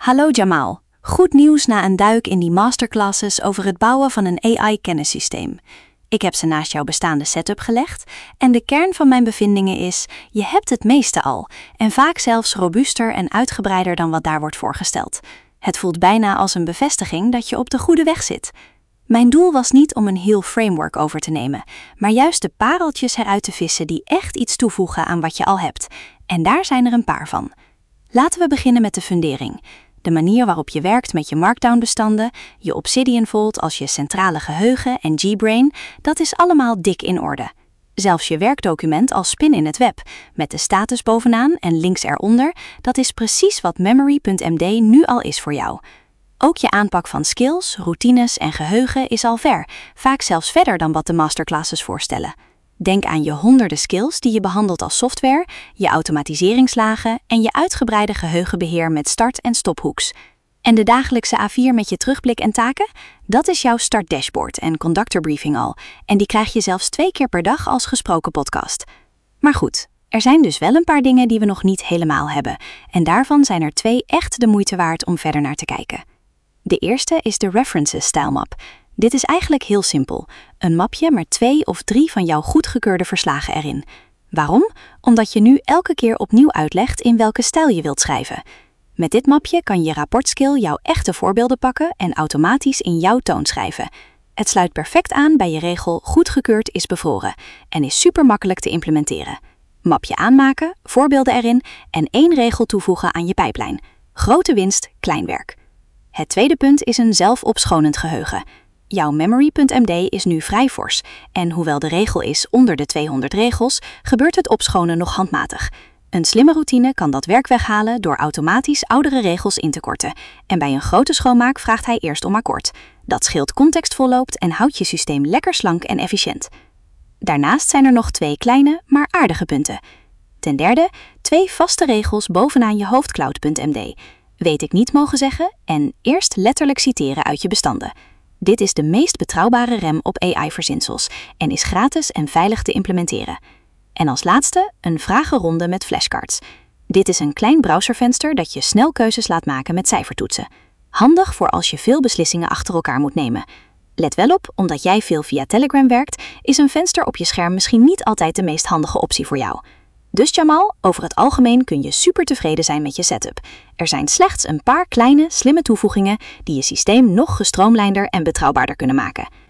Hallo Jamal, goed nieuws na een duik in die masterclasses over het bouwen van een AI-kennissysteem. Ik heb ze naast jouw bestaande setup gelegd en de kern van mijn bevindingen is, je hebt het meeste al en vaak zelfs robuuster en uitgebreider dan wat daar wordt voorgesteld. Het voelt bijna als een bevestiging dat je op de goede weg zit. Mijn doel was niet om een heel framework over te nemen, maar juist de pareltjes eruit te vissen die echt iets toevoegen aan wat je al hebt. En daar zijn er een paar van. Laten we beginnen met de fundering. De manier waarop je werkt met je Markdown-bestanden, je Obsidian Vault als je centrale geheugen en GBrain, dat is allemaal dik in orde. Zelfs je werkdocument als spin in het web, met de status bovenaan en links eronder, dat is precies wat Memory.md nu al is voor jou. Ook je aanpak van skills, routines en geheugen is al ver, vaak zelfs verder dan wat de masterclasses voorstellen. Denk aan je honderden skills die je behandelt als software, je automatiseringslagen en je uitgebreide geheugenbeheer met start- en stophooks. En de dagelijkse A4 met je terugblik en taken? Dat is jouw startdashboard en conductor briefing al. En die krijg je zelfs 2 keer per dag als gesproken podcast. Maar goed, er zijn dus wel een paar dingen die we nog niet helemaal hebben. En daarvan zijn er 2 echt de moeite waard om verder naar te kijken. De eerste is de References stijlmap. Dit is eigenlijk heel simpel. Een mapje met 2 of 3 van jouw goedgekeurde verslagen erin. Waarom? Omdat je nu elke keer opnieuw uitlegt in welke stijl je wilt schrijven. Met dit mapje kan je rapportskill jouw echte voorbeelden pakken en automatisch in jouw toon schrijven. Het sluit perfect aan bij je regel goedgekeurd is bevroren en is super makkelijk te implementeren. Mapje aanmaken, voorbeelden erin en 1 regel toevoegen aan je pijplijn. Grote winst, klein werk. Het tweede punt is een zelfopschonend geheugen. Jouw Memory.md is nu vrij fors en hoewel de regel is onder de 200 regels, gebeurt het opschonen nog handmatig. Een slimme routine kan dat werk weghalen door automatisch oudere regels in te korten. En bij een grote schoonmaak vraagt hij eerst om akkoord. Dat scheelt contextvolloopt en houdt je systeem lekker slank en efficiënt. Daarnaast zijn er nog 2 kleine, maar aardige punten. Ten derde, 2 vaste regels bovenaan je hoofdcloud.md. Weet ik niet mogen zeggen en eerst letterlijk citeren uit je bestanden. Dit is de meest betrouwbare rem op AI-verzinsels en is gratis en veilig te implementeren. En als laatste een vragenronde met flashcards. Dit is een klein browservenster dat je snel keuzes laat maken met cijfertoetsen. Handig voor als je veel beslissingen achter elkaar moet nemen. Let wel op, omdat jij veel via Telegram werkt, is een venster op je scherm misschien niet altijd de meest handige optie voor jou. Dus Jamal, over het algemeen kun je super tevreden zijn met je setup. Er zijn slechts een paar kleine, slimme toevoegingen die je systeem nog gestroomlijnder en betrouwbaarder kunnen maken.